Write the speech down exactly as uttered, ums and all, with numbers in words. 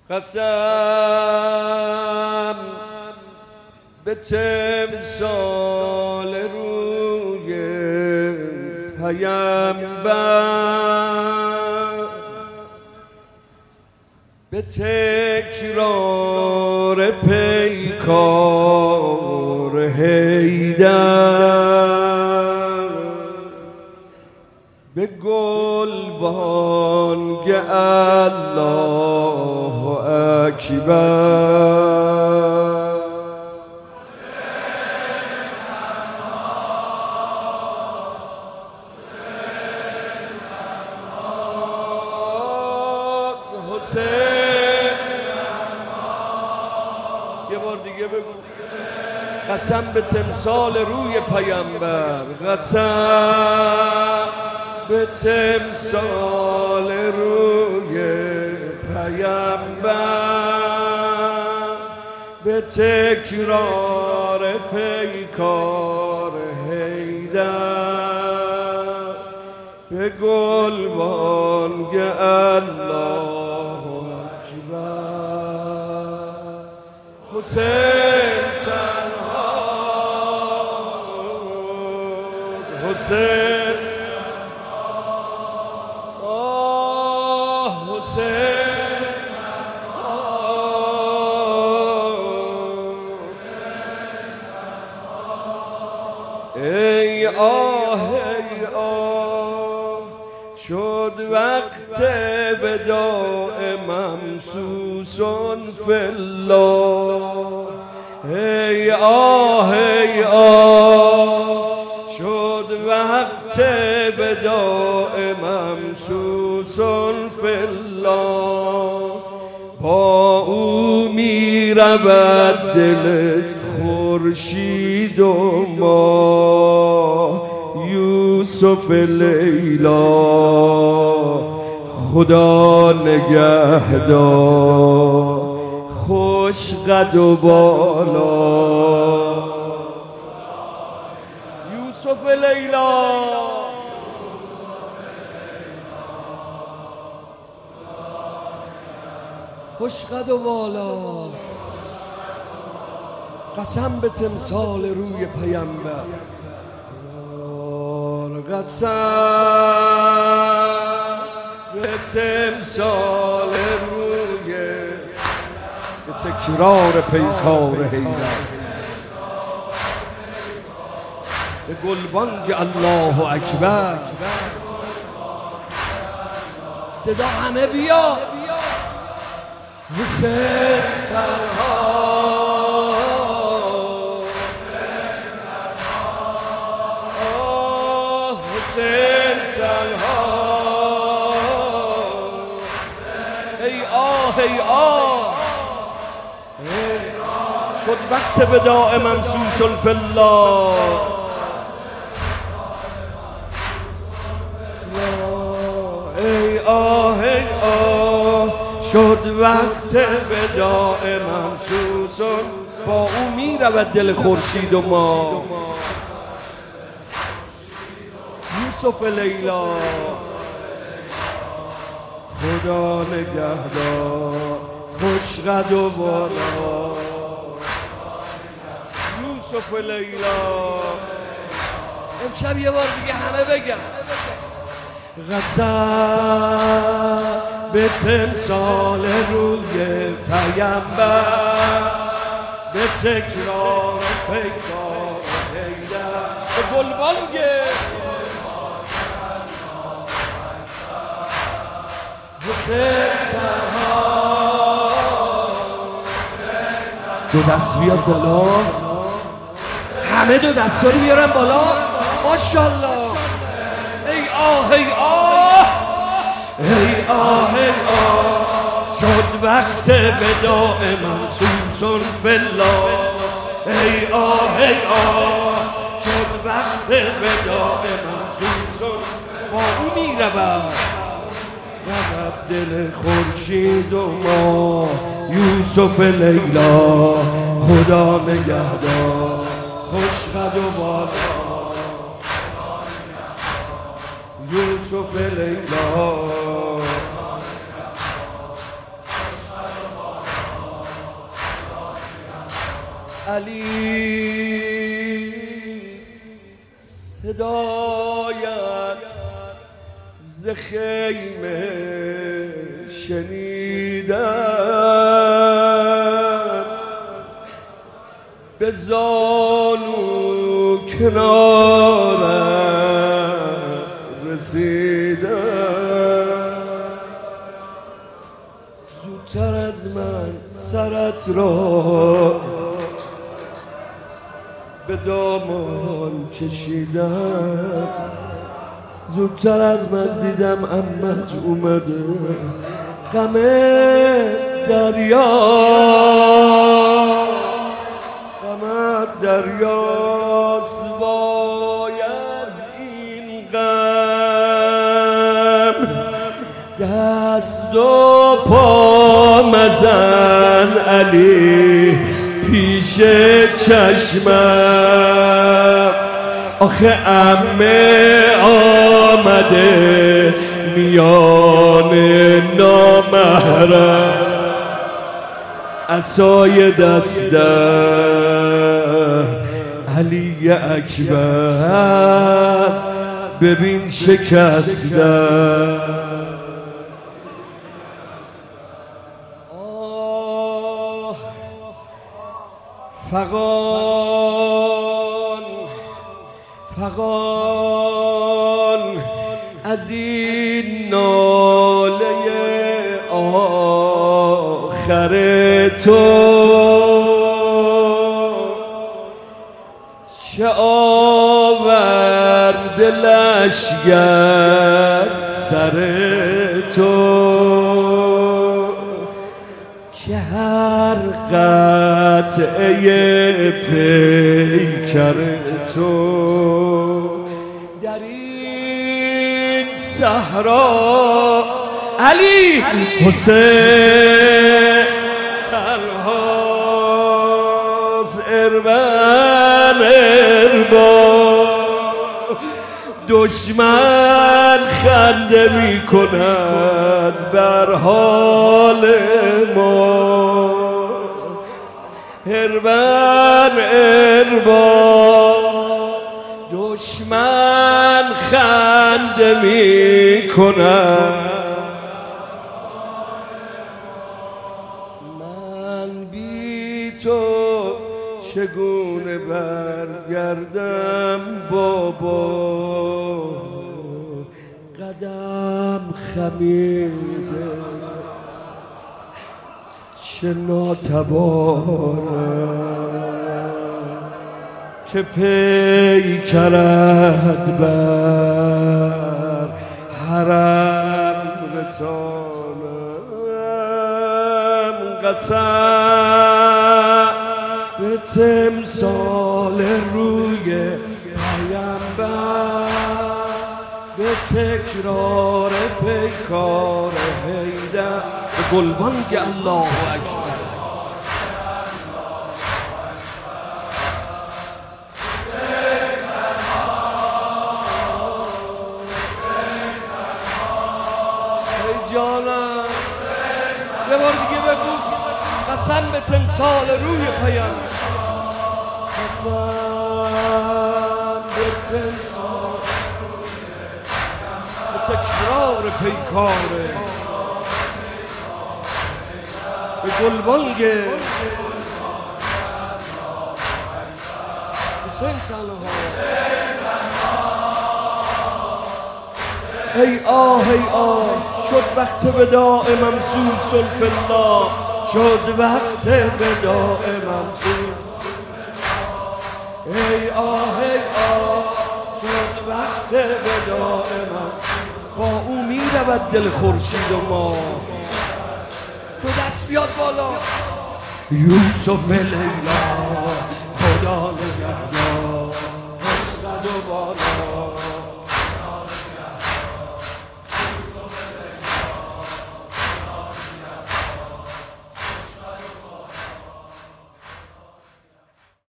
قسم به تمثال روی پیامبر، به تکرار پیکار حیدر، به گلبانگ الله اکبر. یه بار دیگه بگو. قسم به تمثال روی پیامبر، قسم به تمثال روی پیامبر، به تکرار پیکار حیدر، به گلبانگ الله اکبر. حسین تنها، حسین آه حسین ای آه ای آه، شد وقت وداع ممسوس فی الله. ای آه ای آه، شد وقت وداع ممسوس فی الله. با او می رود دل خورشید و ماه، یوسف لیلا خدا نگهدار، خوش قد و بالا. یوسف لیلا خوش قد و بالا. قسم به تمثال روی پیامبر، قسم به تمثال روی، به تکرار پیکار حیدر، به گلبانگ الله اکبر. صدا همه بیا. حسین تنها، حسین تنها، ای آه ای آه، شد وقت وداع ممسوس فی الله. ای آه ای آه، شد وقت وداع ممسوس. با او می رود دل خورشید و ماه، یوسف لیلا خدا نگهدار، خوش قد و بالا. یوسف لیلا امشب یه بار دیگه همه بگن. قسم به تمثال روی پیامبر، به تکرار پیکار حیدر، به گلبانگ حسین تنها. دو دست بیاد بالا، همه دو دست رو بیارن بالا. ماشاءالله. ای آه ای آه، ای آه ای آه، شد وقت وداع ممسوس فی الله. ای آه ای آه، شد وقت وداع ممسوس. با او می رود رود دل خورشید و ماه، یوسف لیلا خدا نگهدار، خوش قد و بالا. یوسف لیلا علی صدایت ز خیمه شنیدم، به زانو کنارم رسیدم. زودتر از من سرت را به دامان کشیدم، زودتر از من دیدم عمت اومده. غم دریا غم دریاست، باید این غم دست و پا مزن علی پیش چشمم. آخه عمه آمده میان نامحرم، عصای دسته علی اکبر ببین شکسته. فغان فغان از این ناله آخر تو، چه آورد لشگر سر تو، که هر قطعه پیکر تو در این صحرا علی حسین تنهاست. اربن اربا دشمن خنده می کند بر حال ما. اربن اربا دشمن خنده می کند، من بی تو چگونه برگردم بابا. قدم خمیده چه ناتوانم، که پیکرت بر حرم رسانم. قسم به تمثال روی پیامبر، به تکرار پیکار حیدر، به گلبانگ الله اکبر. ای جانم یه بار دیگه بگو. قسم به تمثال روی پیامبر، قسم به تمثال به تکرار پیکاره، به گلبانگ حسین تنها. ای آه ای آه شد وقت وداع ممسوس الفلا، شد وقت وداع ممسوس. ای آه ای آه شد وقت وداع ممسوس. با او می رود دل خورشید و ما. دو دست بیاد بالا. یوسف لیلا خدا نگهدار.